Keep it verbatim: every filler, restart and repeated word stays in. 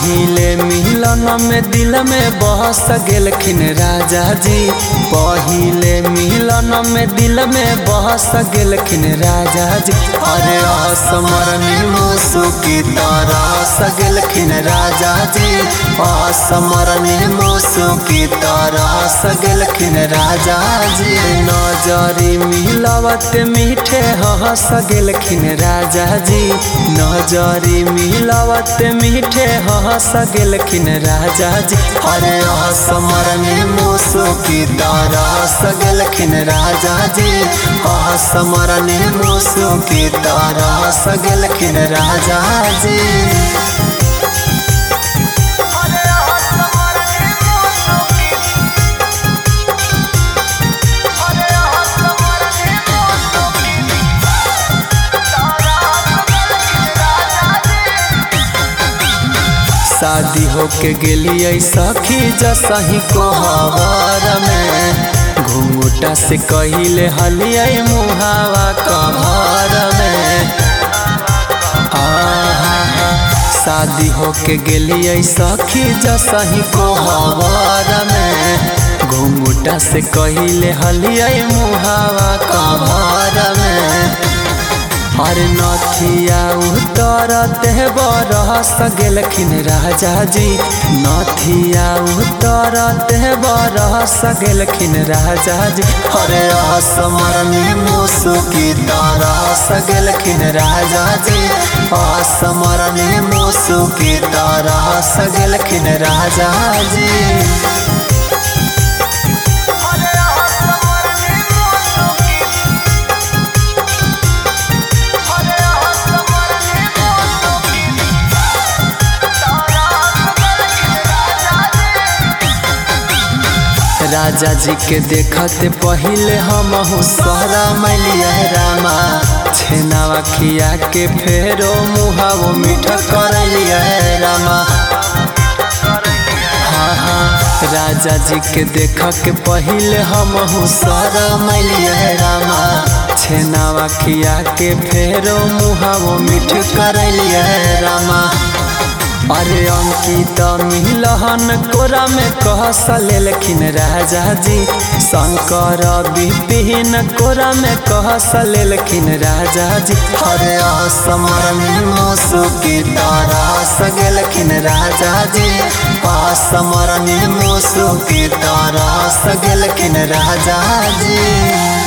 पहिले मिलन में दिल में बहस गेलखिन राजा जी। पहिले मिलन में दिल में बहस गेलखिन राजा जी। अरे असमरनी मुसुकी तरस गेलखिन राजा जी। असमरनी मुसुकी तरस गेलखिन राजा जी। नजरी मिलवत मीठे हंस गेलखिन राजा जी। नजरी मिलवत मीठे हंस गेलखिन राजा जी। अरे असमरनी मुसुकी तरस गेलखिन राजा जी। असमरनी मुसुकी तरस गेलखिन राजा जी। शादी होके गेलिए सखी जसही कोहबर में। घुंघटा से कहिले हलिए मुहावा कभर में। आहा शादी होके गेलिए सखी जसही कोहबर में। घुंघटा से कहिले हलिए मुहावा कभर में। अरे नथिया उतरते बरस गेलखिन राजा जी। नथिया उतरते बरस गेलखिन राजा जी। अरे असमरनी मुसुकी तरस गेलखिन राजा जी। असमरनी मुसुकी तरस गेलखिन राजा जी। राजा जी के देखते पहिले हम सारा मैलिया रामा। छेनावा खिया के फेरो मुहावो मीठा कर लिया रामा। हाँ हाँ राजा जी के देख के पहिले हम सारा मैलिया रामा। छेनावा खिया के फेरो मुहावो मीठ कर लिया रामा। अरे अंकित मिलहन कोरा में कहस लेलखिन राजा जी। शंकर विपिन कोरा में कहस लेलखिन राजा जी। अरे असमरनी मुसुकी तरस गेलखिन राजा जी। असमरनी मुसुकी तरस गेलखिन राजा जी।